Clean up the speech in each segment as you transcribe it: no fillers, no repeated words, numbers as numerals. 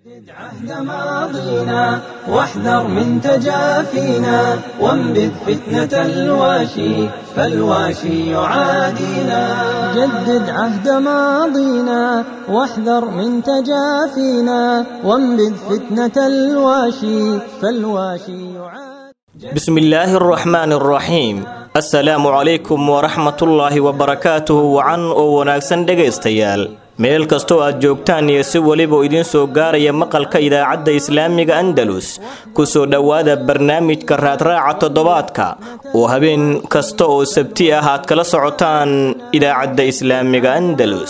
عهد ماضينا واحذر من تجافينا وانبذ فتنة الواشي فالواشي يعادينا. جدد عهد ماضينا واحذر من تجافينا وانبذ فتنة الواشي فالواشي يعادينا. بسم الله الرحمن الرحيم. السلام عليكم ورحمة الله وبركاته. وعن وناكسن dhegaystayaal meel kastoo aad joogtaan iyo si waliba idin soo gaaraya maqalka idaacadda islaamiga Andalus ku soo dhawaada barnaamijka raadraaca toddobaadka oo habeen kasta oo sabti ah aad kala socotaan idaacadda islaamiga Andalus.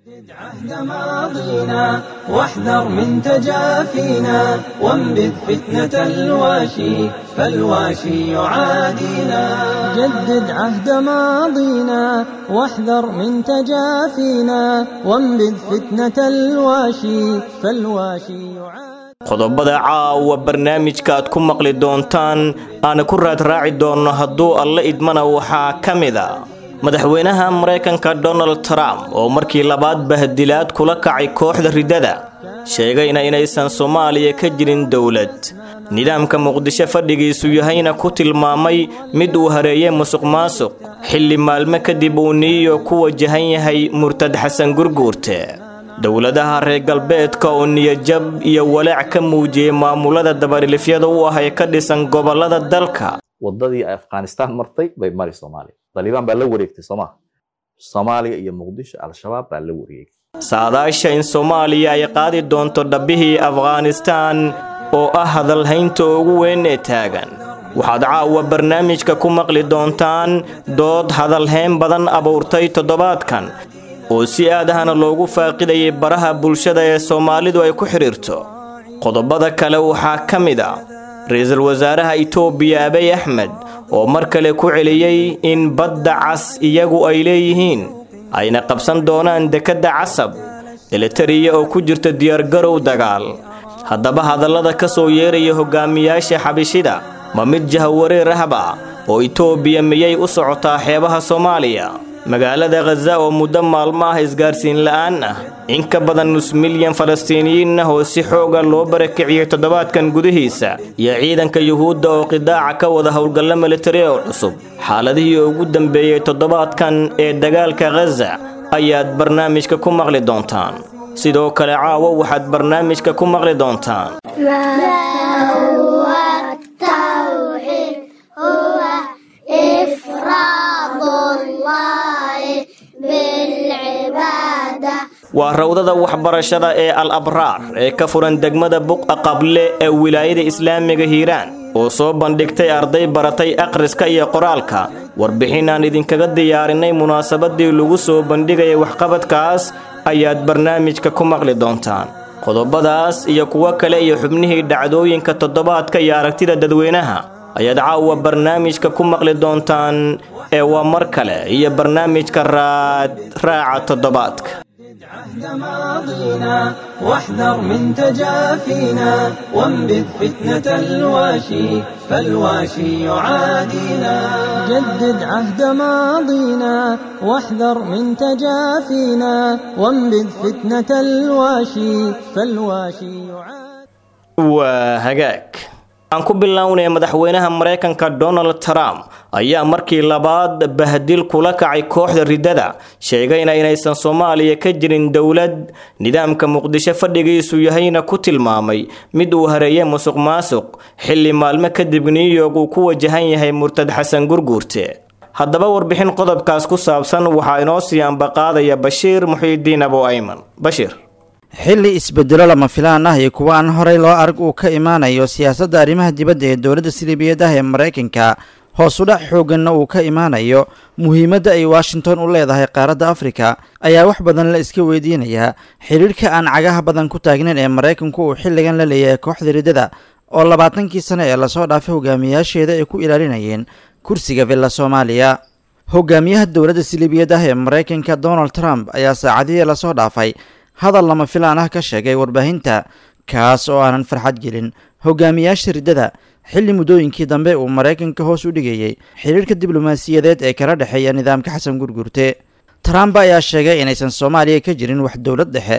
عهد ماضينا واحذر من تجافينا وانبذ فتنة الواشي فالواشي يعادينا. جدد عهد ماضينا واحذر من تجافينا وانبذ فتنة الواشي فالواشي يعادينا. qodobada caawa barnaamijka aad ku maqli doontaan aan ku raadraaci doono hadduu alla idmana waxaa ka mid ah madaxweynaha Mareykanka Donald Trump oo markii labaad bahdilaad kula kacay kooxda ridada sheegayna inaysan Soomaaliya ka jirin dawlad nidaamka Muqdisho fadhigiisu yahayna ku tilmaamay mid uu hareeyay musuqmaasuq xilli maalmo kadib uu niyo ku wajahan yahay Murtad Xasan Gurguurte. dawladaha reer galbeedka oo niyajab iyo walaac ka muujiyay maamulada dabarilifyada u ah ee ka dhisan gobolada dalka. wadadii Afghanistan martay bay mari Soomaaliya Taliban baa la wareegtay Soomaaliya iyo Muqdisho al-Shabaab baa la wareegay. saadaasha in Soomaaliya ay qaadi doonto dhabihii Afghanistan oo ah hadalhaynta ugu weyn ee taagan. waxaad caawa barnaamijka ku maqli doontaan dood hadalhayn badan abuurtay toddobaadkan oo si aadahana loogu faaqidayay baraha bulshada ee Soomaalidu ay ku xiriirto. qodobada kale waxaa ka mid ah ra'iisul wasaaraha Itoobiya Abiy Ahmed oo mar kale ku celiyay in badda cas iyagu ay leeyihiin ayna qabsan doonaan dekada Casab militariga oo ku jirta diyaar garow dagaal. haddaba hadallada ka soo yeeraya hogaamiyaasha xabashida ma mid jahawareer ahba oo Itoobiya miyay u socotaa xeebaha Soomaaliya. magaalada Gaza oo muddo maalmo ah isgaarsiin la'aan ah in ka badan nus milyan Falastiiniyiin ah oo si xooga loo barakiciyay toddobaadkan gudihiisa iyo ciidanka Yuhuudda oo qidaaca ka wada howlgalla militari oo cusub. xaaladihii ugu dambeeyay toddobaadkan ee dagaalka Gaza ayaad barnaamijka ku maqli doontaan. sidoo kale caawa waxaad barnaamijka ku maqli doontaan waa rawdada waxbarashada ee al-abraar ee ka furan degmada Buqa Qable ee wilaayada Islaamiga Hiiraan oo soo bandhigtay arday baratay akhriska iyo qoraalka. warbixin aan idinkaga diyaarinay munaasabadii lagu soo bandhigay waxqabadkaas ayaad barnaamijka ku maqli doontaan. qodobadaas iyo kuwa kale iyo xubnihii dhacdooyinka toddobaadka iyo aragtida dadweynaha ayaad caawa barnaamijka ku maqli doontaan ee waa mar kale iyo barnaamijka raadraaca toddobaadka. عهد ماضينا واحذر من تجافينا وانبذ فتنة الواشي فالواشي يعادينا. جدد عهد ماضينا واحذر من تجافينا وانبذ فتنة الواشي فالواشي يعادينا. وهجاك aan ku bilownay madaxweynaha Mareykanka Donald Trump ayaa markii labaad bahdil kula kacay kooxda ridada sheegayna inaysan Soomaaliya ka jirin dawlad nidaamka Muqdisho fadhigiisu yahayna ku tilmaamay mid uu hareeyay musuqmaasuq xilli maalmo kadib New York uu ku wajahan yahay Murtad Xasan Gurguurte. haddaba warbixin qodobkaas ku saabsan waxaa inoo sii anbaqaadaya Bashiir Muxiidiin Abu Ayman. Bashiir xilli isbedelo lama filaan ah iyo kuwa aan horey loo arag uu ka imaanayo siyaasadda arrimaha dibadda ee dowladda Siliibiyada ee Mareykanka hoos u dhac xooganna uu ka imaanayo muhiimadda ay Washington u leedahay qaaradda Afrika ayaa wax badan la iska weydiinayaa xiriirka aan cagaha badan ku taagnayn ee Mareykanku uu xilligan la leeyahay kooxda ridada oo 20kii sano ee la soo dhaafay hogaamiyaasheeda ay ku ilaalinayeen kursiga Villa Soomaaliya. hogaamiyaha dowladda Siliibiyada ee Mareykanka Donald Trump ayaa saacadihii la soo dhaafay hadal lama filaan ah ka sheegay warbaahinta kaas oo aanan farxad gelin hogaamiyaasha ridada xilli muddooyinkii dambe uu Mareykanka hoos u dhigayay xiriirka diblomaasiyadeed ee kala dhaxeeya nidaamka Xasan Gurguurte. Trump ayaa sheegay inaysan Soomaaliya ka jirin wax dawlad dhexe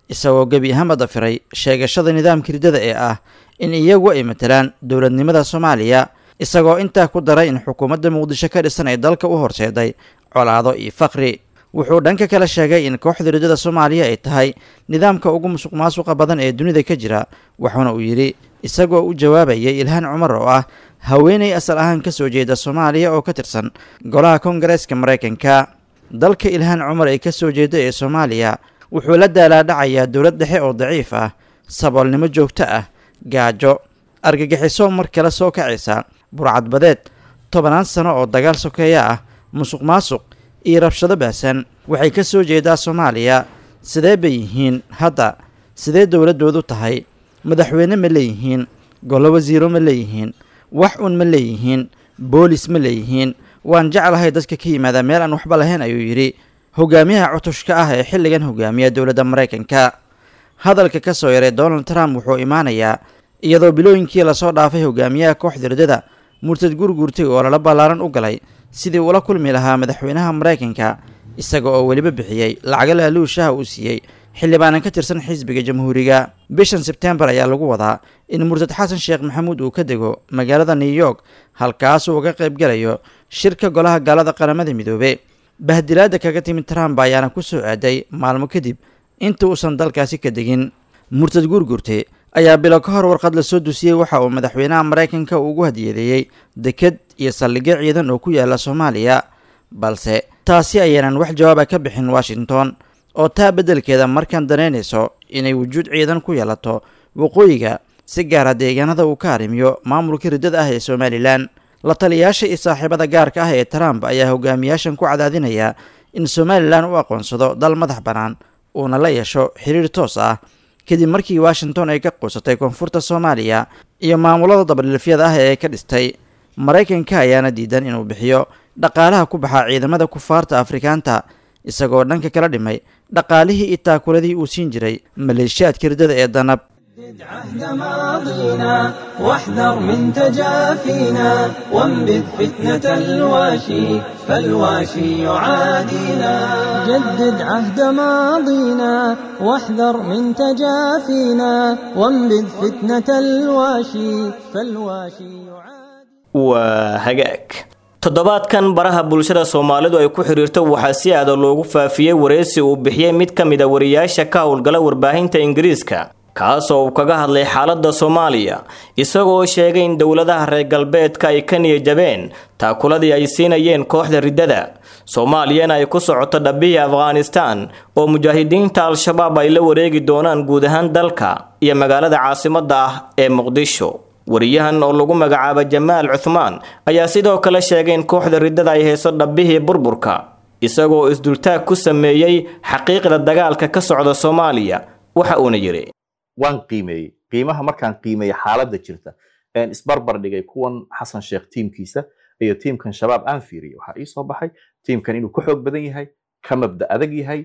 isagoo gebi ahaanba dafiray sheegashada nidaamka riddada ee ah in iyagu ay matalaan dowladnimada soomaaliya isagoo intaa ku daray in xukuumadda muqdisho ka dhisan ay dalka u horseeday colaado iyo faqri wuxuu dhanka kale sheegay in kooxda riddada soomaaliya ay tahay nidaamka ugu musuq maasuqa badan ee dunida ka jira waxaana uu yidhi isagoo u jawaabayay ilhaan cumar oo ah haweenay asal ahaan ka soo jeeda soomaaliya oo ka tirsan golaha koongareeska maraykanka dalka ilhaan cumar ay ka soo jeeda ee soomaaliya wuxuu la daalaadhacayaa dowlad dhexe oo daciif ah saboolnimo joogto ah gaajo argagixiso mar kale soo kacaysa burcadbadeed 10 sano oo dagaal sokeeya ah musuq maasuq iyo rabshado baahsan waxay ka soo jeedaa soomaaliya sidee bay yihiin hadda sidee dowladoodu tahay madaxweyne ma leeyihiin golo wasiiro ma leeyihiin wax un ma leeyihiin boolis ma leeyihiin waan jeclahay dadka ka yimaada meel aan waxba lahayn ayuu yidhi hogaamiyaha cutushka ah ee xilligan hogaamiya dowladda maraykanka hadalka ka soo yaray donald trump wuxuu imaanayaa iyadoo bilooyinkii lasoo dhaafay hogaamiyaha kooxda riddada murtad gurgurtay oo lala ballaaran u galay sidii ula kulmi lahaa madaxweynaha maraykanka isaga oo weliba bixiyey lacaga laaluushaha uu siiyey xildhibaanan ka tirsan xisbiga jamhuuriga bishan sebtembar ayaa lagu wadaa in murtad xasan sheekh maxamuud uu ka dego magaalada new york halkaasuu uga qaybgalayo shirka golaha gaalada qaramada midoobe bahdilaada kaga timid trump ayaana ku soo aaday maalmo kadib inta uusan dalkaasi ka degin murtad gurgurte ayaa bilo ka hor warqad la soo dusiyey waxa uu madaxweynaha maraykanka ugu hadiyadeeyey deked iyo saldhigyo ciidan oo ku yaala soomaaliya balse taasi ayaanan wax jawaaba ka bixin washington oo taa beddelkeeda markaan danaynayso inay wujuud ciidan ku yeelato waqooyiga si gaara deegaanada uu ka arrimiyo maamulka riddada ah ee somalilan la taliyayaasha iyo saaxiibada gaarka ah ee trump ayaa hogaamiyaashan ku cadaadinaya in somalilan u aqoonsado dal madax bannaan uuna la yeesho xiriir toos ah kadib markii washington ay ka quusatay koonfurta soomaaliya iyo maamulada dabadhilifyada ah ee ka dhistay maraykanka ayaana diidan inuu bixiyo dhaqaalaha ku baxa ciidamada kufaarta afrikaanta isagoo dhanka kala dhimay dhaqaalihii iyo taakuladii uu siin jiray maleeshiyaadka riddada ee danab عهد ماضينا واحذر من تجافينا وانبذ فتنة الواشي فالواشي يعادينا جدد عهد ماضينا واحذر من تجافينا وانبذ فتنة الواشي فالواشي يعادينا وهجاك toddobaadkan baraha bulshada Soomaalidu ay ku xiriirto waxaa si aad loogu faafiyay wareysi uu bixiyay mid ka mid ah wariyaasha ka howlgala warbaahinta Ingiriiska kaasoo uu kaga hadlay xaaladda Soomaaliya isagoo sheegay in dawladaha reer galbeedka ay ka niyadjabeen taakuladii ay siinayeen kooxda riddada Soomaaliyana ay ku socoto dhabbihii Afghanistan oo mujaahidiinta al-shabaab ay la wareegi doonaan guud ahaan dalka iyo magaalada caasimadda ah ee Muqdisho wariyahan oo lagu magacaabo Jamaal Uthman ayaa sidoo kale sheegay in kooxda riddada ay hayso dhabbihii burburka isagoo isdultaag ku sameeyay xaqiiqda dagaalka ka socda Soomaaliya waxa uu yiri waan qiimaha markaan qiimeeyay xaaladda jirta een isbarbar dhigay kuwan xasan sheekh tiimkiisa iyo tiimkan shabaab aan fiiriyay waxa ii soo baxay tiimkan inuu ku xoog badan yahay ka mabda adag yahay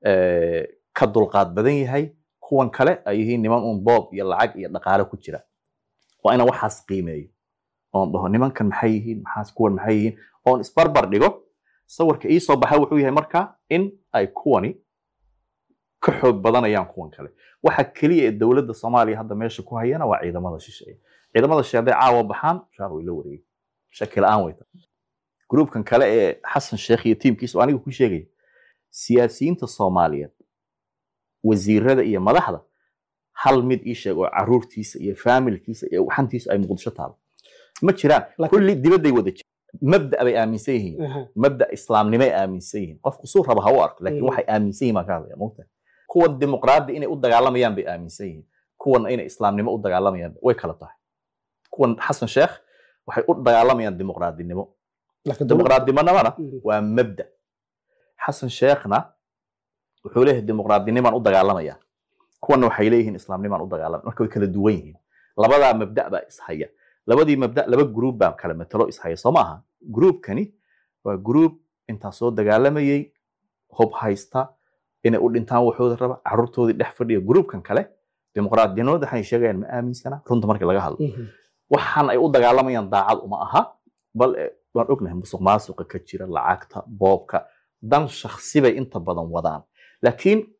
ka dulqaad badan yahay kuwan kale ay yihiin niman un boob iyo lacag iyo dhaqaale ku jira waa ina waxaas qiimeeyo oo dhaho nimankan maxay yihiin kuwan maxay yihiin oo isbarbar dhigo sawirka ii soo baxay wuxuu yahay marka in ay kuwani ka xoog badanayaan kuwan kale waxa kaliya ee dawladda Soomaaliya hadda meesha ku hayana waa ciidamada shisheeye ciidamada shisheeye caawa baxaan shaab way la wareegay shakil aan wayta groupkan kale ee Xasan Sheekh iyo tiimkiisa anigu ku sheegay siyaasiyiinta Soomaaliyeed wasiirada iyo madaxda hal mid ii sheeg oo caruurtiisa iyo familkiisa iyo waxantiisa ay Muqdisho taal ma jiraan kulli dibadday wada mabda ay aaminsan yihiin mabda islaamnimo ay aaminsan yihiin qofku soo raba ha u arko laakiin waxay aaminsan yihiin ma ka hadlaya moogta kuwa dimuqraadi inay u dagaalamayaan bay aaminsan yihiin kuwan inay islaamnimo u dagaalamayaan way kala tahay kuwan Xasan Sheekh waxay u dagaalamayaan dimuqraadinimo dimuqraadnimadana waa mabda Xasan Sheekhna wuxuu leeyahay dimuqraadinimaan u dagaalamaya kuwan waxay leeyihiin islaamnimaan u dagaalamaya marka way kala duwan yihiin labada mabda baa ishaya labadii mabda laba group baa kala metelo ishaya Soomaha groupkani waa group inta soo dagaalamayay hub haysta inay u dhintaan waxooda raba caruurtoodii dhex fadhiyo groupkan kale dimuqraadinimada waxay sheegayaan ma aaminsana runta markii laga hadlo waxaan ay u dagaalamayaan daacad uma aha bal waan ognahay musuqmaasuqa ka jira lacagta boobka dan shakhsi bay inta badan wadaan laakiin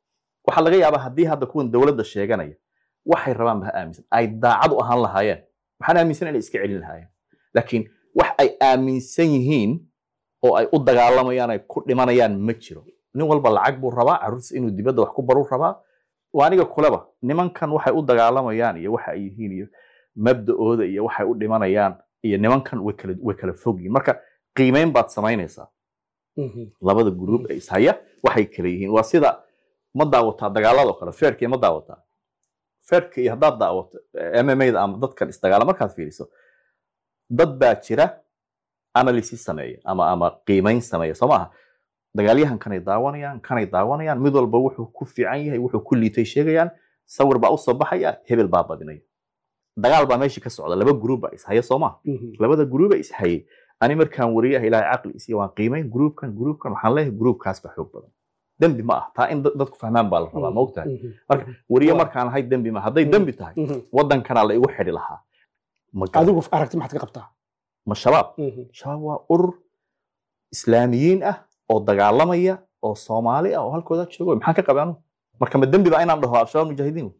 waxa laga yaabaa haddii hadda kuwan dowladda sheeganaya waxay rabaan ba aaminsan ay daacad u ahaan lahaayeen waxaan aaminsan inay iska celin lahaayeen laakiin wax ay aaminsan yihiin oo ay u dagaalamayaan ay ku dhimanayaan ma jiro nin walba lacag buu rabaa carruurtiisa inuu dibadda wax ku baruu rabaa waa aniga kuleba nimankan waxay u dagaalamayaan iyo waxa ay yihiin iyo mabda'ooda iyo waxay u dhimanayaan iyo nimankan way kala fog yihiin marka qiimeyn baad samaynaysaa labada gruub ee ishaya waxay kala yihiin waa sida ma daawataa dagaalada kale feerkii ma daawataa feerkii haddaad daawato MMA-da ama dadkan isdagaala markaad fiiriso dad baa jira analysis sameeya ama qiimeyn sameeya soo maaha dagaalyahan kanay daawanayaan mid walba wuxuu ku fiican yahay wuxuu ku liitay sheegayaan sawir baa u soo baxaya hebel baa badinaya dagaal baa meeshii ka socda laba gruub baa ishaya soo maaha labada gruub baa ishayay ani markaan wariyaha ilaahay caqli isiya waan qiimeyn gruubkan waxaan leeyahay gruubkaas baa xoog badan dembi ma ah taa in dadku fahmaan baa la rabaa ma ogtahay marka wariye markaan ahay dembi ma hadday dembi tahay waddankanaa la igu xidhi lahaa adigu aragti maxaad ka qabtaa ma shabaab waa urur islaamiyiin ah oo dagaalamaya oo soomaali ah oo halkooda joogo maxaan ka qabaa anugu marka ma dembi baa inaan dhaho al-shabaab mujaahidiin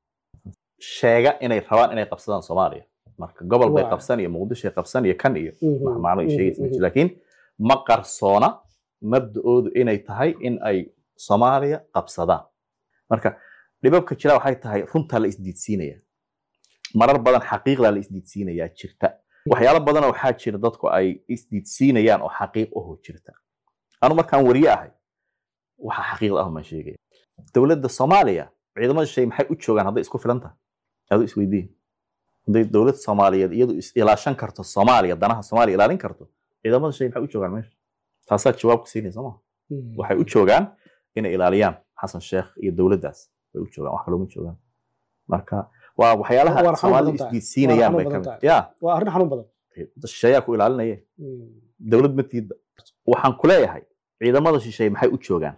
sheega inay rabaan inay qabsadaan soomaaliya marka gobol bay qabsan iyo muqdisho qabsan iyo kan iyo macno ay sheegaysaa laakiin ma qarsoona mabda'oodu inay tahay in ay Soomaaliya qabsadaan marka dhibabka jira waxay tahay runta la isdiidsiinaya marar badan xaqiiqda la isdiidsiinaya jirta waxyaalo badan oo waxaa jira dadku ay isdiidsiinayaan oo xaqiiq ah oo jirta anu markaan wariye ahay waxa xaqiiqda ah ma sheegay dawladda Soomaaliya ciidamada shay maxay u joogaan hadday isku filan tahay aad isweydiin hadday dawladda Soomaaliyeed iyadu is ilaashan karto Soomaaliya danaha Soomaaliya ilaalin karto ciidamada shay maxay u joogaan meesha taasaa jawaab ku siinaysa ma waxay u joogaan inay ilaaliyaan Xasan Sheekh iyo dawladdaas way u joogaan wax kale uma joogaan marka waa waxyaalaha Soomaaliya isdiidsiinayaan bay kamid waa arrin xanuun badan shayga ku ilaalinaya dawlad matiida waxaan ku leeyahay ciidamada shisheeye maxay u joogaan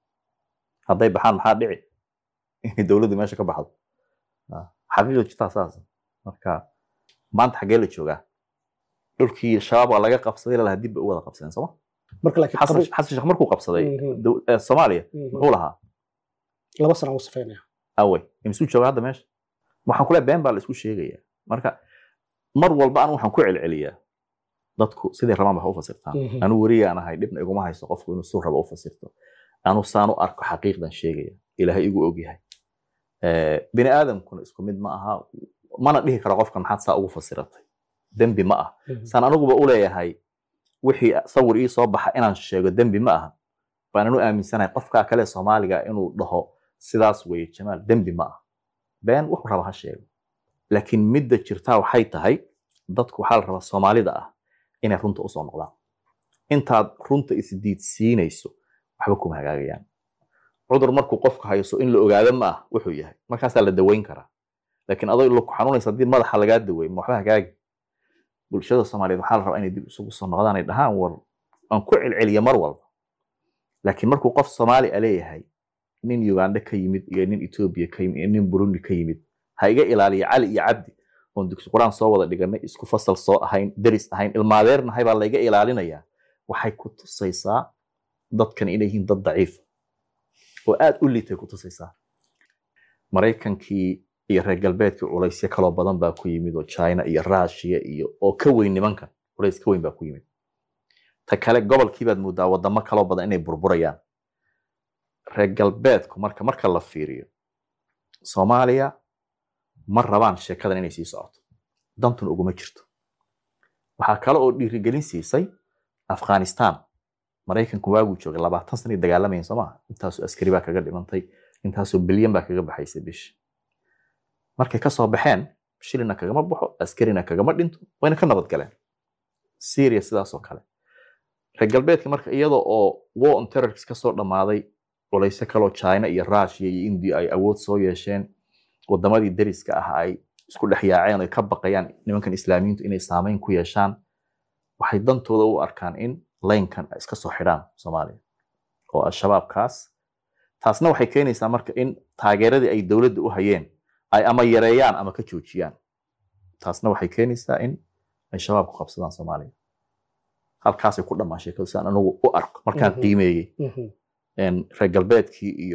hadday baxaan maxaa dhici in dawladdu meesha ka baxdo xaqiiqda jirta saas marka maanta xagee la joogaa dhulkii shabaab waa laga qabsaday ilaa dib u wada qabsadeen soo marka laakiin Xasan Sheekh markuu qabsaday Soomaaliya wuxuu lahaa 2 sano uu safeynaya away imsuu joogaa hadda meesha waxaan ku leeyahay been baa la isku sheegaya marka mar walba aan waxaan ku celceliyaa dadku sidii rabaan wax u fasirtaan anu wariyaan ahay dibna iguma hayso qofku inuu soo rabo u fasirto anu saan u arko xaqiiqdan sheegaya ilaahay igu og yahay bini aadamkuna isku mid ma aha mana dhihi karo qofkan maxaad saa ugu fasiratay dembi ma ah saan anuguba u leeyahay wixii sawir ii soo baxa inaan sheego dembi ma aha baan anu aaminsanahay qofka kale Soomaaliga inuu dhaho sidaas weeye Jamaal dembi ma ah been wuxuu raba ha sheego laakiin midda jirta waxay tahay dadku waxa la rabaa Soomaalida ah inay runta u soo noqdaan intaad runta isdiidsiinayso waxba kuma hagaagayaan cudur markuu qofka hayso in la ogaado ma ah wuxuu yahay markaas la daweyn karaa laakiin adoo ilo ku xanuunaysa dib madaxa laga daweey ma waxba hagaagi bulshada Soomaaliyeed waxa la rabaa inay dib isugu soo noqdaan ay dhahaan war aan ku celceliyo mar walba laakiin markuu qof Soomaali leeyahay nin Uganda ka yimid iyo nin Ethiopia ka yimid iyo nin Burundi ka yimid ha iga ilaaliyo Cali iyo Cabdi oo dugsi Quraan soo wada dhiganay isku fasal soo ahayn daris ahayn ilmaadeerna hay baa la iga ilaalinaya waxay ku tusaysaa dadkan inay yihiin dad daciif oo aad u liitay ku tusaysaa Mareykankii iyo reer galbeedkii culaysyo kala badan baa ku yimid oo China iyo Russia iyo oo ka weyn nimankan culays ka weyn baa ku yimid ta kale gobolkii baad moodaa wadamo kala badan inay burburayaan reer galbeedku marka la fiiriyo Soomaaliya ma rabaan sheekadan inay sii socoto dantuna uguma jirto waxa kale oo dhiirigelin siisay Afghanistan Mareykanku waagu joogay 20 sano dagaalamayeen Soomaaliya intaas askari baa kaga dhimantay intaas bilyan baa kaga baxaysay bish markay ka soo baxeen shilina kagama baxo askarina kagama dhinto wayna ka nabad galeen Syria sidaas oo kale reer galbeedka marka iyadoo oo war on terror ka soo dhamaaday culaysyo kale oo China iyo Russia iyo India ay awood soo yeesheen wadamadii dariska ah ay isku dhaxyaaceen oo ka baqayaan nimankan islaamiyiintu inay saameyn ku yeeshaan waxay dantooda u arkaan in leenkan iska soo xidhaan Soomaaliya oo al-shabaabkaas taasna waxay keenaysaa marka in taageeradii ay dawladda u hayeen ay ama yareeyaan ama ka joojiyaan taasna waxay keenaysaa in ay shabaab ku qabsadaan Soomaaliya halkaas ay ku dhamaan sheekadu saan anagu u arko markaan qiimeeyay reer galbeedkii iyo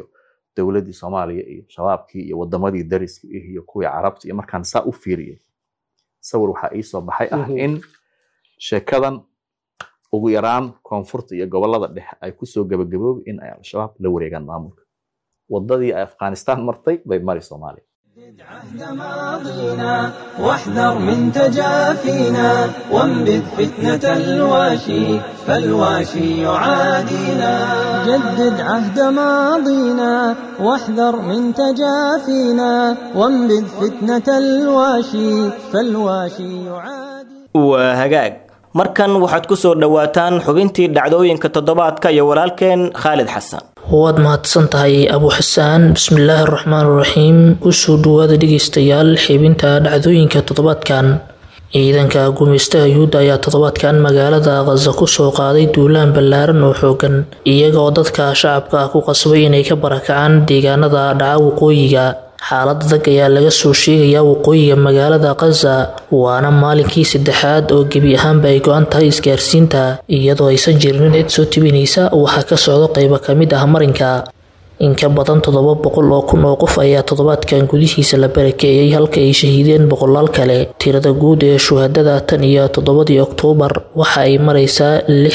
dowladdii Soomaaliya iyo shabaabkii iyo wadamadii dariska iyo kuwii carabta iyo markaan saa u fiiriyay sawir waxaa ii soo baxay in sheekadan ugu yaraan koonfurta iyo gobolada dhexe ay ku soo gabagaboobi in ay al-shabaab la wareegaan maamulka wadadii ay Afghanistan martay bay mari Soomaaliya عهد ماضينا واحذر من تجافينا وانبذ فتنة الواشي فالواشي يعادينا جدد عهد ماضينا واحذر من تجافينا وانبذ فتنة الواشي فالواشي يعادينا وهجاج markan waxaad ku soo dhawaataan xubintii dhacdooyinka toddobaadka iyo walaalkeen Khalid Xasan waad mahadsan tahay Abu Xasaan bismillaahir rahmaanir rahiim kusoo dhawaada dhageystayaal xubinta dhacdooyinka toddobaadkan ciidanka gumeystaha Yuhuudda ayaa toddobaadkan magaalada Gaza ku soo qaaday duulaan ballaaran oo xoogan iyaga oo dadka shacabka ku qasbay inay ka barakacaan deegaanada dhaca waqooyiga xaalada dag ayaa laga soo sheegayaa waqooyiga magaalada Gaza waana maalinkii saddexaad oo gebi ahaanba ay go'an tahay isgaarsiinta iyadoo aysan jirin cid soo tibinaysa waxa ka socda qaybo kamid ah marinka in ka badan 700,000 oo qof ayaa toddobaadkan gudihiisa la barakeeyay halka ay shahiideen boqolaal kale tirada guud ee shuhadada tan iyo 7 Oktoobar waxa ay maraysaa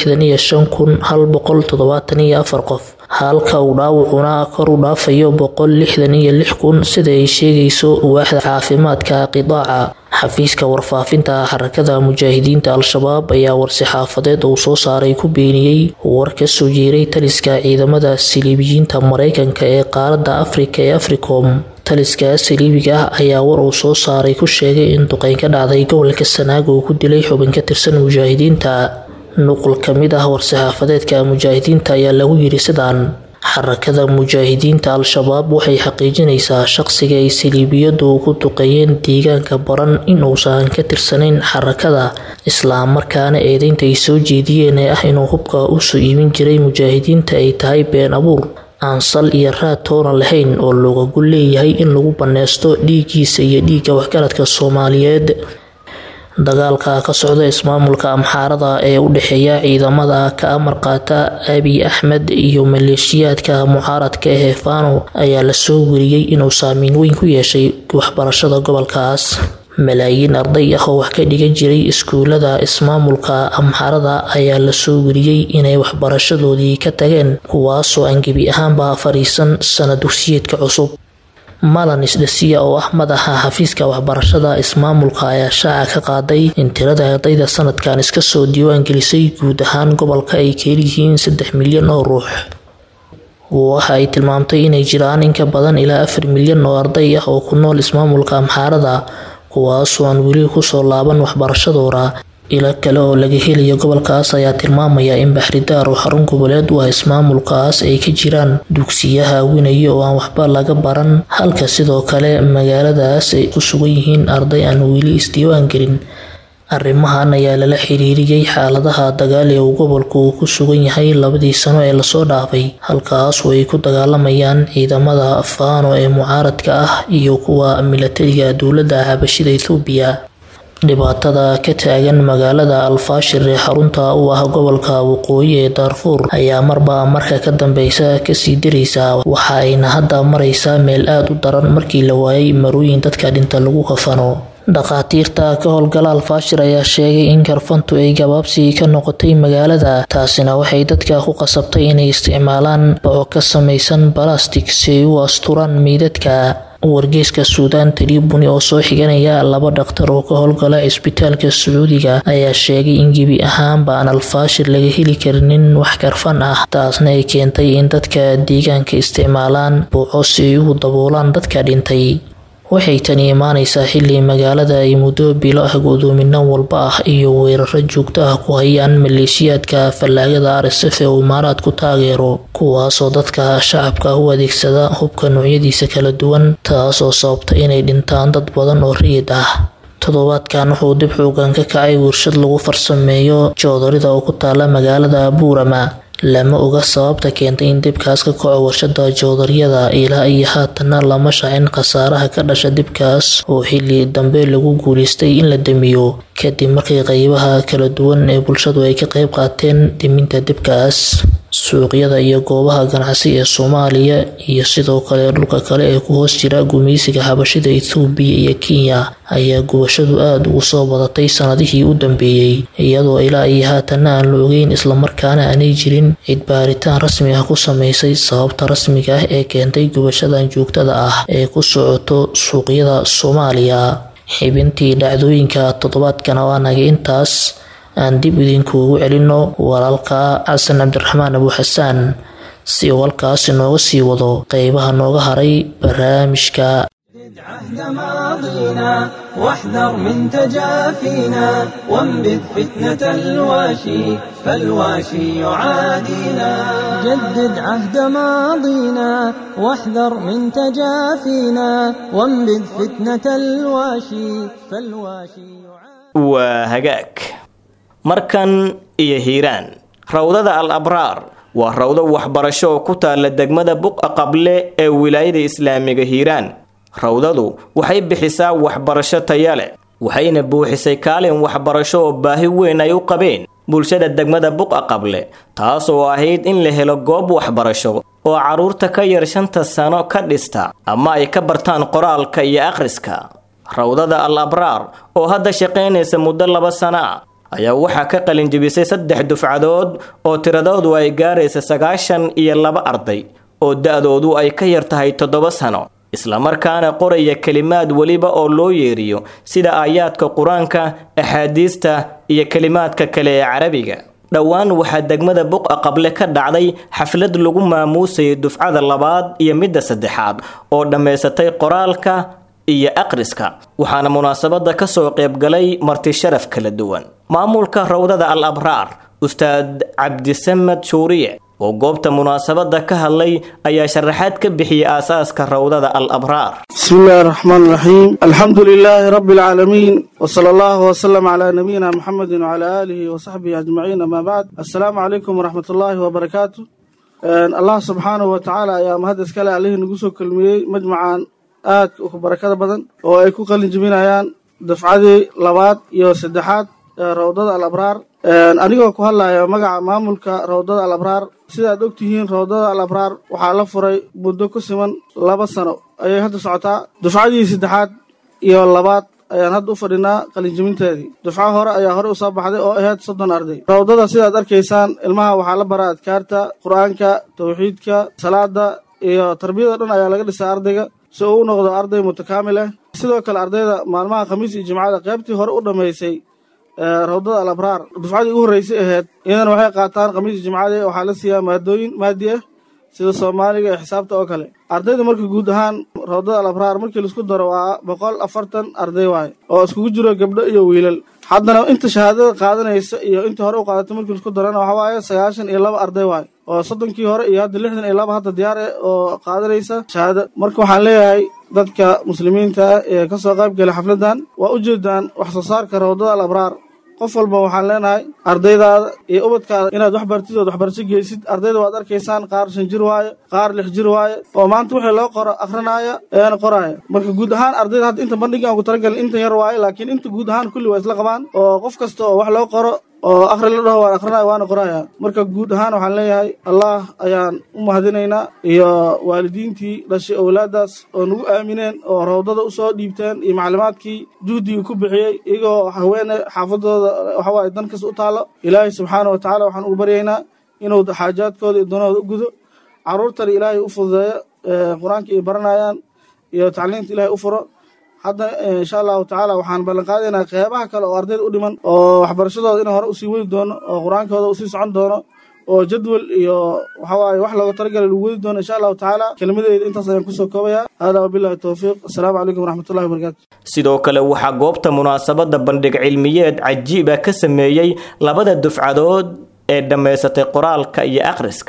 65,174 qof halka uu dhaawacuna kor u dhaafayo 166,000 sida ay sheegayso waaxda caafimaadka qidaaca xafiiska warfaafinta xarakada mujaahidiinta al-shabaab ayaa war-saxaafadeed uu soo saaray ku beeniyay war ka soo jeeray taliska ciidamada siliibiyiinta Mareykanka ee qaaradda Afrika ee Africom taliska siliibiga ayaa war uu soo saaray ku sheegay in duqeyn ka dhacday gobolka Sanaag uu ku dilay xubin ka tirsan mujaahidiinta nuqul kamid ah war-saxaafadeedka mujaahidiinta ayaa lagu yiri sidaan xarakada mujaahidiinta al-shabaab waxay xaqiijinaysaa shaqsiga ay siliibiyadu ku duqeeyeen deegaanka baran in uusan ka tirsanayn xarakada islaam markaana eedeynta ay soo jeediyeen ee ah inuu hubka u soo iibin jiray mujaahidiinta ay tahay been abuur aan sal iyo raad toona lahayn oo looga leeyahay in lagu baneysto dhiigiisa iyo dhiigga waxgaradka Soomaaliyeed dagaalka ka socda ismaamulka Amxaarada ee u dhaxeeya ciidamada ka amar qaata Abiy Ahmed iyo maleeshiyaadka mucaaradka ee Fano ayaa la soo wariyay inuu saameyn weyn ku yeeshay waxbarashada gobolkaas malaayiin arday ah oo wax ka dhigan jiray iskuulada ismaamulka Amxaarada ayaa la soo wariyay inay waxbarashadoodii ka tageen kuwaasoo aan gebi ahaanba fariisan sanad dugsiyeedka cusub Malan Isdasiya oo ah madaxa xafiiska waxbarashada ismaamulka ayaa shaaca ka qaaday in tirada ardayda sanadkan iska soo diiwaan gelisay guud ahaan gobolka ay ka yihiin 3 milyan oo ruux waxa ay tilmaamtay inay jiraan in ka badan ilaa 4 milyan oo arday ah oo ku nool ismaamulka Amxaarada kuwaasoo aan weli ku soo laaban waxbarashadooda ila kale oo laga helayo gobolkaas ayaa tilmaamaya in Baxridaar oo xarun goboleed u ah ismaamulkaas ay ka jiraan dugsiyaha winaya oo aan waxba laga baran halka sidoo kale magaaladaas ay ku sugan yihiin arday aan weli isdiiwaan gelin arrimahan ayaa lala xiriiriyay xaaladaha dagaal ee gobolku ku sugan yahay 2 sano ee la soo dhaafay halkaas oo ay ku dagaalamayaan ciidamada Fano ee mucaaradka ah iyo kuwa militariga dowladda Habashida Itoobiya dhibaatada ka taagan magaalada Al-Fashir ee xarunta u ah gobolka waqooyi ee Darfur ayaa marka ka dambeysa ka sii diraysa waxa ayna hadda maraysaa meel aad u daran markii la waayay marooyin dadka dhinta lagu kafano dhaqaatiirta ka howlgala Al-Fashir ayaa sheegay in karfantu ay gabaabsi ka noqotay magaalada taasina waxay dadka ku qasabtay inay isticmaalaan baco ka samaysan plastic si ay u asturaan meydadka wargeyska Suudaan Tribune oo soo xiganaya 2 dhakhtar oo ka howlgala isbitaalka Sacuudiga ayaa sheegay in gebi ahaanba aan Al-Fashir laga heli karin wax karfan ah taasna ay keentay in dadka deegaanka isticmaalaan baco si ay u daboolaan dadka dhintay waxay tani imaanaysaa xilli magaalada ay muddo bilo ah godoominan walba ah iyo weeraro joogto ah ku hayaan maleeshiyaadka fallaagada RSF ee Imaaraad ku taageero kuwaasoo dadka shacabka u adeegsada hubka noocyadiisa kala duwan taasoo sababta inay dhintaan dad badan oo rayid ah toddobaadkan wuxuu dib xoogan ka kacay warshad lagu farsameeyo joodorida oo ku taala magaalada Buurama lama oga sababta keentay in dibkaas ka kaco warshada joodariyada ilaa iyo haatana lama shaacin khasaaraha ka dhasha dibkaas oo xilli dambe lagu guuleystay in la damiyo kadib markii qeybaha kala duwan ee bulshadu ay ka qayb qaateen diminta dibkaas. Suuqyada iyo goobaha ganacsi ee Soomaaliya iyo sidoo kale dhulka kale ee ku hoos jira gumeysiga Habashida Itoobiya iyo Kenya ayaa gubashadu aad ugu soo badatay sanadihii u dambeeyay, iyadoo ilaa iyo haatan aan la ogeyn isla markaana aanay jirin cid baaritaan rasmi ah ku sameysay sababta rasmiga ah ee keentay gubashadan joogtada ah ee ku socoto suuqyada Soomaaliya. Xibintii dhacdooyinka toddobaadkan waa naga intaas. aan dib idinkuugu celino walaalka Xasan Cabdiraxmaan Abu Xasaan si walkaas inooga sii wado qeybaha nooga haray barnaamijka. عهد ماضينا واحذر من تجافينا وانبذ فتنة الواشي فالواشي يعادينا. جدد عهد ماضينا واحذر من تجافينا وانبذ فتنة الواشي فالواشي يعادينا. وهجاك markan iyo hiiraan. rawdada al-abraar waa rawdo waxbarasho oo ku taala degmada Buqa Qable ee wilaayada Islaamiga Hiiraan. rawdadu waxay bixisaa waxbarasho tayo leh, waxayna buuxisay kaalin waxbarasho oo baahi weyn ay u qabeen bulshada degmada Buqa Qable, taas oo ahayd in la helo goob waxbarasho oo caruurta ka yar 5 sano ka dhista ama ay ka bartaan qoraalka iyo akhriska. rawdada al-abraar oo hadda shaqeynaysa muddo 2 sano ayaa waxaa ka qalin jebisay 3 dufcadood oo tiradoodu ay gaaraysa 92 arday oo da'doodu ay ka yar tahay 7 sano, isla markaana qoraya kalimaad waliba oo loo yeeriyo sida aayaadka Quraanka, axaadiista iyo kalimaadka kale ee Carabiga. dhawaan waxaa degmada Buqa Qable ka dhacday xaflad lagu maamuusay dufcada 2 iyo midda 3 oo dhameysatay qoraalka iyo akhriska, waxaana munaasabada ka soo qayb galay marti sharaf kala duwan. maamulka rawdada al-abraar Ustaad Cabdisamad Shuuriye oo goobta munaasabada ka hadlay ayaa sharaxaad ka bixiyay aasaaska rawdada al-abraar. Bismillahir Rahmanir Rahim. Alhamdulillahi Rabbil Alamin wa sallallahu wa sallam ala nabiyyina Muhammadin wa ala alihi wa sahbihi ajma'in. Amma ba'd. Assalamu alaykum wa rahmatullahi wa barakatuh. Allah subhanahu wa ta'ala ayaa mahad iskale Allaah nagu soo kulmiyay majma'an aad u barakada badan oo ay ku qalin jebinayaan dafcadii 2 iyo 3 rawdada al-abraar. anigoo ku hadlayo magaca maamulka rawdada al-abraar. sidaad ogtihiin rawdada al-abraar waxaa la furay muddo ku siman 2 sano ayay hadda socotaa. dufcadii 3 iyo 2 ayaan hadda u fadhinaa qalin jebinteedii. dufca hore ayaa hore u soo baxday oo ahayd 30 arday. rawdada sidaad arkaysaan ilmaha waxaa la baraa adkaarta, quraanka, tawxiidka, salaada iyo tarbiyada dhan ayaa laga dhisaa ardayga si uu u noqdo arday mutakaamil ah. sidoo kale ardayda maalmaha khamiis iyo jimcada qaybtii hore u dhameysay rawdada al-abraar dufcadii ugu horeysay ahayd iyadana waxay qaataan khamiis jimcada waxaa la siiyaa maadooyin maadi ah sida Soomaaliga iyo xisaabta oo kale. ardayda marka guud ahaan rawdada al-abraar markii la isku daro waa 140 arday waay oo iskugu jiro gabdho iyo wiilal. haddana inta shahaadada qaadanaysa iyo inta hore u qaadatay markii la isku darana waxa waaye 92 arday waay oo 30kii hore iyo hadda 62 hadda diyaar ah oo qaadanaysa shahaado. marka waxaan leeyahay dadka muslimiinta ee ka soo qayb galay xafladan waa u jeedaan wax soo saarka rawdada al-abraar. qof walba waxaan leenahay ardaydaada iyo ubadkaada inaad wax bartid oo waxbarasho geysid. ardayda waad arkaysaan qaar 5 jir waaye, qaar 6 jir waaye oo maanta wixii loo qoro akhrinaya ee qoraya. marka guud ahaan ardayda hadda inta bandhiga aan ku talagalin inta yar waaye, laakiin inta guud ahaan kulli waa isla qabaan oo qof kasta oo wax loo qoro oo akhri la dhaho waan akhrinaya waana qoraya. marka guud ahaan waxaan leeyahay Allah ayaan u mahadinaynaa iyo waalidiintii dhashay awlaadaas oo nagu aamineen oo rawdada u soo dhiibteen iyo macluumaadkii juhdiga ku bixiyay iyagoo haweene xaafadooda waxa waaye dan kas u taalo. Ilaahay subhanahu wa ta'ala waxaan ugu baryaynaa inuu xaajaadkooda iyo danooda u gudo, caruurtana Ilaahay u fududeeyo quraanka ay baranayaan iyo tacliinta Ilaahay u furo. hadda insha Allah ta'ala waxaan ballan qaadaynaa qeybaha kale oo ardayda u dhiman oo waxbarashadooda in hore u sii wadi doono oo quraankooda u sii socon doono oo jadwal iyo waxa waaye wax looga talagalay lagu wadi doono insha Allah ta'ala. kelmadeyda intaas ayaan ku soo koobaya. hada wabillahi tawfiiq. assalaamu alaykum warahmatullahi wabarakatuh. sidoo kale waxaa goobta munaasabada bandhig cilmiyeed cajiib ah ka sameeyay 2 dufcadood ee dhameysatay qoraalka iyo akhriska.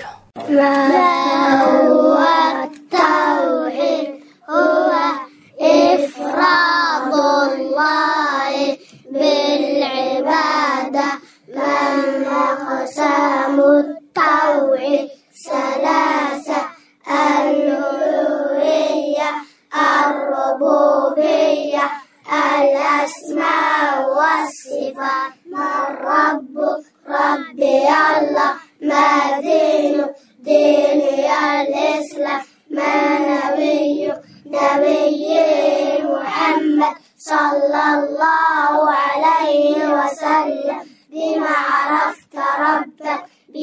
إفراد الله بالعبادة من أقسام التوحيد 3 الألوهية الربوبية الأسماء والصفات ما الرب ربي الله ما دين ديني الإسلام ما نبي محمد صلى الله عليه وسلم بما عرفت ربك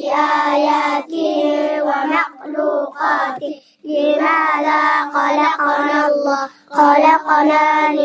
بآياته ومخلوقاته لماذا خلقنا الله خلقنا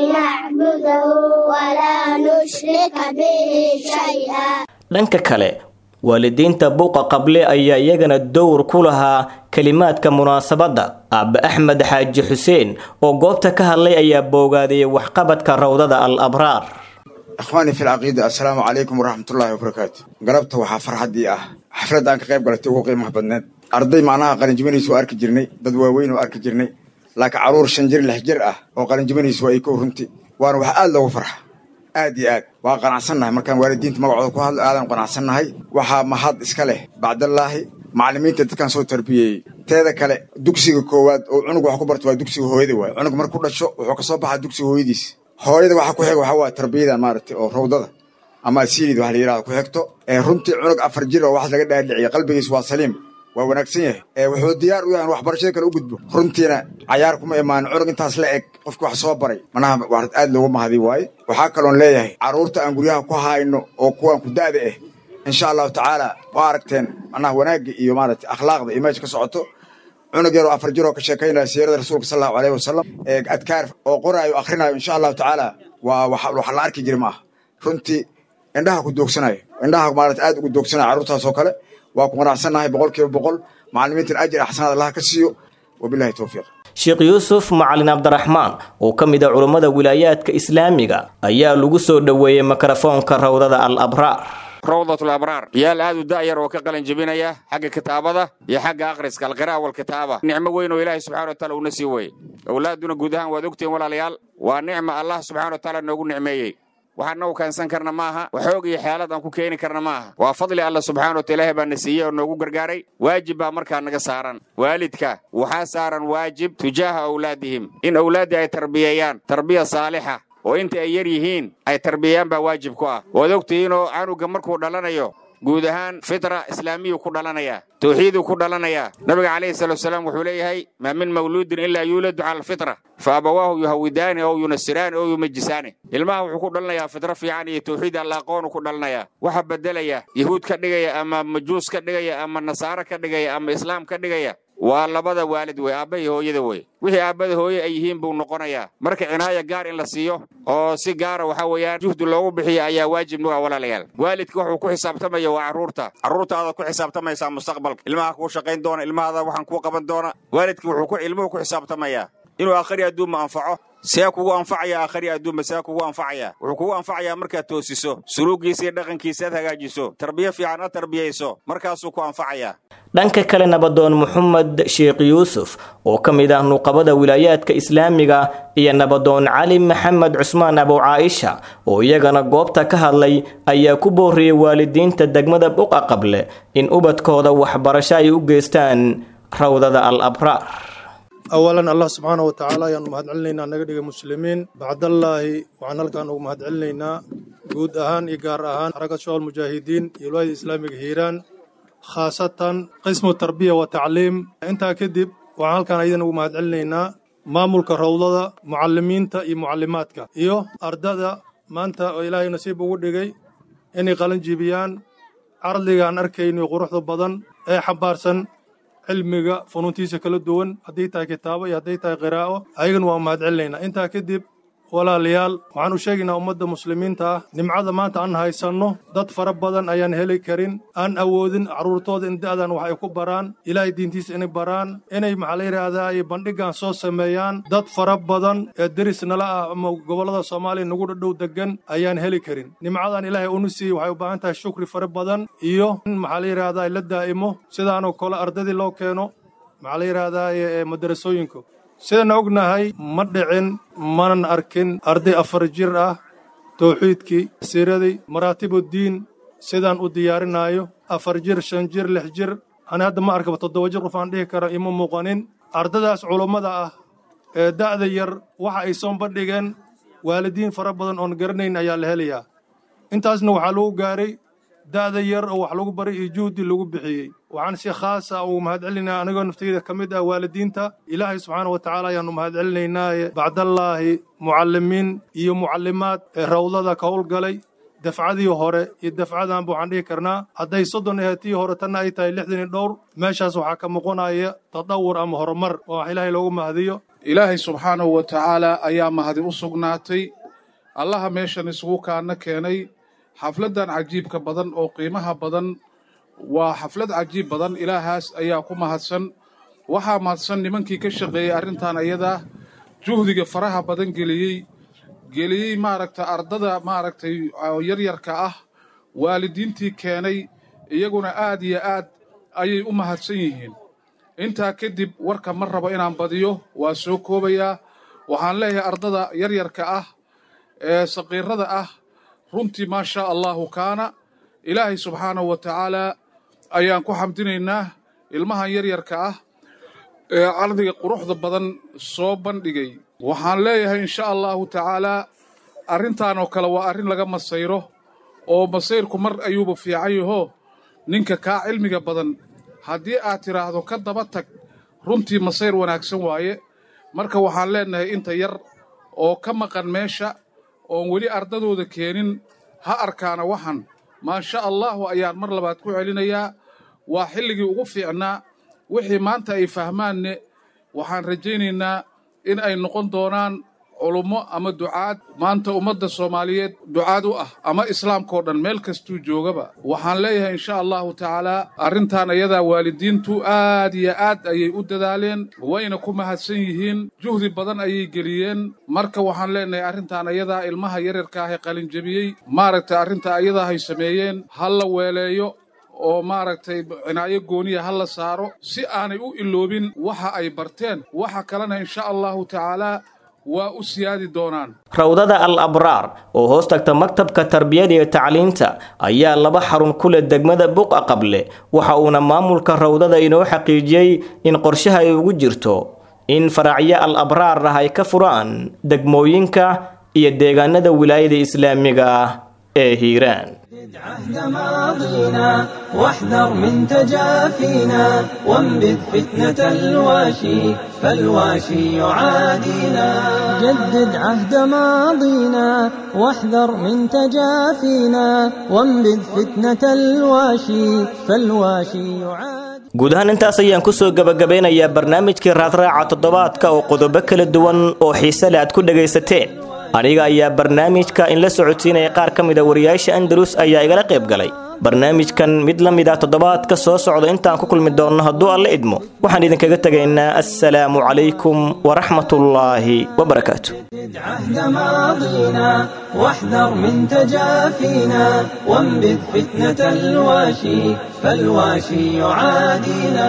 لنعبده ولا نشرك به شيئا. dhanka kale waalidiinta buuqa qable ayaa iyagana dowr ku lahaa kalimaadka munaasabadda. Aabbe Axmed Xaaji Xuseen oo goobta ka hadlay ayaa boogaadiyay waxqabadka rawdada al-abraar. أخواني في العقيدة السلام عليكم ورحمة الله وبركاته. قربت وحفر حدي حفلة أنك قيب قلت وقيمة بدنات أرضي معناها قلن جبني سو أرك جرني ددواوين وأرك جرني لك عرور شنجر لحجر وقلن جبني سو أيكو رنتي وأنا وحقال له فرح آدي وقنع سنة مركان والدين تمقعد كهال آدم قنع سنة هاي وحا محض إسكاله بعد الله معلمين تتكن سو تربية تهذا كله دكسي كواد وعنق وحكبرت ودكسي هويدي وعنق مركود الشو وحكصوب دكسي هويديس hooyada waxa ku xiga waxa waa tarbiyada maartay oo rawdada ama siilid waxa la yiraahdo ku xigto runtii cunug 4 jir oo wax laga dhaadhiciyo qalbigiisa waa saliim waa wanaagsan yahay wuxuu diyaar u yahay waxbarashada kale u gudbo runtiina cayaar kuma imaan cunug intaas la eg qofku wax soo baray manaha wax aad loogu mahadi waay waxa kale oo leeyahay caruurta aan guryaha ku hayno oo kuwan ku daada insha Allah taala waa aragteen manaha wanaagga iyo maartay akhlaaqda image ka socoto cunug yar oo 4 jir oo ka sheekaynaya siirada rasuulka sallallahu alayhi wasallam adkaar oo qoraayo akhrinayo insha Allah taala waa wax la arki jiray ma runtii indhaha ku doogsanayo indhaha maartay aad ugu doogsanayo caruurtaas oo kale waa ku qanacsanahay 100% macallimiinta ajir ahsan Allah ka siiyo wabillahi tawfiiq. Sheekh Yuusuf Macalin Abdurrahmaan oo kamid ah culimada wilaayadka Islaamiga ayaa lagu soo dhaweeyay mikrofoonka rawdada al-abraar. روضة الأبرار يا الآن دائر وكقلن جبينيا حق كتابة يا حق أقرس القراءة والكتابة نعمة وين وإلهي سبحانه وتعالى ونسي وين أولادنا جودهان ودكتين ولا ليال ونعمة الله سبحانه وتعالى نقول نعمة وحنا كان سنكرنا معها وحوقي حالات أنكو كيني كرنا معها وفضل الله سبحانه وتعالى بنسيه ونقول جرجاري واجب أمرك نقصارا والدك وحاسارا واجب تجاه أولادهم إن أولادي تربيان تربية صالحة وإنت أيريهين أي تربيان بواجب كوا ودكتينو عنو جمركو دلنا جودهان فطرة إسلامية كودلنا توحيد كودلنا نبي عليه الصلاة والسلام وحوليه ما من مولود إلا يولد على الفطرة فأبواه يهودان أو ينصران أو يمجسان الماء كودلنا يا فطرة في يعني توحيد الله قون كودلنا وحب بدليا يهود كدجيا أما مجوس كدجيا أما النصارى كدجيا أما إسلام كدجيا واللبada waalid way aabay hooyada way wixii aabada hooyo ay yihiin buu noqonayaa marka cinaaya gaar in la siiyo oo si gaar waxa weeyaan juhdi loogu bixiyo ayaa waajib noo walaalayaal waalidku wuxuu ku xisaabtamayaa waa caruurtaada ku xisaabtamaysaa mustaqbalka ilmaha ku shaqayn doona ilmahaada waxaan ku qaban doona waalidku wuxuu ilmuhu ku xisaabtamayaa inuu aakhiri adduun ma anfaco see kugu anfacaya aakhiri adduun ma see kugu anfacaya wuxuu kugu anfacayaa markaad toosiso suluugiisa iyo dhaqankiisa aad hagaajiso tarbiya fiican aad tarbiyayso markaasuu ku anfacayaa. dhanka kale nabadoon Muhammad Sheekh Yuusuf oo kamid ah nuqabada wilaayadka Islaamiga iyo nabadoon Cali Maxamed Cusmaan Abu Caaisha oo iyagana goobta ka hadlay ayaa ku booriyay waalidiinta degmada Buqa Qable in ubadkooda waxbarasho ay u geystaan rawdada al-abraar. أولاً الله سبحانه وتعالى ينمهد علينا نقدر مسلمين بعد الله وعن الكان ومهد علينا جود أهان إيجار أهان حركة شغل المجاهدين يلوي الإسلامي هيران خاصة قسم التربية والتعليم أنت كذب وعن الكان أيضاً ومهد علينا ما ملك الروضة معلمين تا معلماتك أردادا ما أنت إلهي نسيب ودقي إني قلن جيبيان عرضي عن أركين وقروح البدن أي حبارسن علميga funuuntiisa kala duwan hadii tahay kitaabo iyo hadii tahay qiraa'o ayagan waa mahad celinayna inta kadib walaalayaal waxaan u sheegaynaa ummadda muslimiinta ah nimcada maanta aan haysano dad fara badan ayaan heli karin aan awoodin caruurtooda in da'dan wax ay ku baraan ilaahay diintiisa inay baraan inay maxaa la yiraahdaa ay bandhigan soo sameeyaan dad fara badan ee deris nala ah ama gobolada Soomaaliya nagu dhow degan ayaan heli karin nimcadan ilaahay uu siiyay waxay u baahan tahay shukri fara badan iyo maxaa la yiraahdaa la daa'imo sidaan oo kale ardadii loo keeno maxaa la yiraahdaa madrasooyinka sidaan ognahay ma dhicin manan arkin arday 4 jir ah tawxiidkii siiradii maraatibul diin sidaan u diyaarinayo 4 jir 5 jir 6 jir ana hadda ma arkaba 7 jir qof aan dhihi karo ima muuqanin ardadaas culimada ah ee da'da yar waxa ay soo bandhigeen waalidiin fara badan oo garanayn ayaa la helayaa intaasna waxaa lagu gaaray da'da yar oo wax lagu baray iyo juhdi lagu bixiyey waxaan si khaas ah ugu mahadcelinaynaa anigoo naftayda ka mid ah waalidiinta ilaahay subxaana wa tacaala ayaanu mahadcelinaynaa bacdallaahi mucallimiin iyo mucallimaad ee rawdada ka howlgalay dafcadii hore iyo dafcadanba waxaan dhihi karnaa hadday 30 ahayd tii hore tanna ay tahay 60 iyo dhowr meeshaas waxaa ka muuqanaya tadawur ama horumar oo wax ilaahay loogu mahadiyo ilaahay subxaanahu wa tacaala ayaa mahadi u sugnaatay allaha meeshan isugu kaana keenay xafladan cajiibka badan oo qiimaha badan waa xaflad cajiib badan ilaahaas ayaa ku mahadsan waxaa mahadsan nimankii ka shaqeeyey arrintan ayada juhdiga faraha badan geliyey maaragta ardada maaragtay yaryarka ah waalidiintii keenay iyaguna aad iyo aad ayay u mahadsan yihiin intaa kadib warka ma rabo inaan badiyo waa soo koobayaa waxaan leeyahay ardada yaryarka ah ee saqiirada ah runtii maa shaa allahu kaana ilaahay subxaanahu wa tacaala ayaan ku xamdinaynaa ilmahan yaryarka ah ee cardiga quruxda badan soo bandhigay waxaan leeyahay insha allahu tacaalaa arrintan oo kale waa arrin laga masayro oo masayrku mar ayuuba fiican yaho ninka kaa cilmiga badan haddii aad tidhaahdo ka daba tag runtii masayr wanaagsan waaye marka waxaan leenahay inta yar oo ka maqan meesha oon weli ardadooda keenin ha arkaana waxan maasha allahu ayaan mar labaad ku celinayaa waa xilligii ugu fiicnaa wixii maanta ay fahmaanne waxaan rajaynaynaa in ay noqon doonaan culummo ama ducaad maanta ummadda soomaaliyeed ducaad u ah ama islaamkao dhan meel kastuu joogaba waxaan leeyahay insha allahu tacaalaa arrintan ayadaa waalidiintu aad iyo aad ayay u dadaaleen wayna ku mahadsan yihiin juhdi badan ayay geliyeen marka waxaan leenahay arrintan ayadaa ilmaha yaryarka ah ee qalinjabiyey maaragtay arrinta ayadaa hay sameeyeen ha la weeleeyo oo maaragtay cinaayo gooniya ha la saaro si aanay u iloobin waxa ay barteen waxa kalena insha allahu tacaalaa waa u siyaadi doonaan rawdada al abraar oo hoos tagta maktabka tarbiyada iyo tacliinta ayaa 2 xarun ku leh degmada buqa qable waxa uuna maamulka rawdada inoo xaqiijiyay in qorshaha ay ugu jirto in faracyo al abraar ah ay ka furaan degmooyinka iyo deegaanada wilaayada islaamiga ah ee Hiiraan عهد ماضينا واحذر من تجافينا وانبذ فتنة الواشي فالواشي يعادينا جدد عهد ماضينا واحذر من تجافينا وانبذ فتنة الواشي فالواشي يعادينا guud ahaan intaas ayaan ku soo gabagabeynayaa barnaamijkii raadraaca toddobaadka oo qodobo kala duwan oo xiise leh aad ku dhagaysateen aniga ayaa barnaamijka in la socodsiinaya qaar ka mid ah wariyaasha Andalus ayaa igala qayb galay barnaamijkan mid la mid ah toddobaadka soo socda intaan ku kulmi doono hadduu alla idmo waxaan idinkaga tagaynaa assalaamu calaykum waraxmatullaahi wabarakaatu عهد ماضينا واحذر من تجافينا وانبذ فتنة الواشي فالواشي يعادينا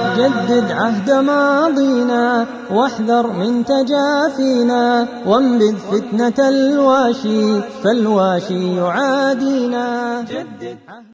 جدد عهد ماضينا واحذر من تجافينا وانبذ فتنة الواشي فالواشي يعادينا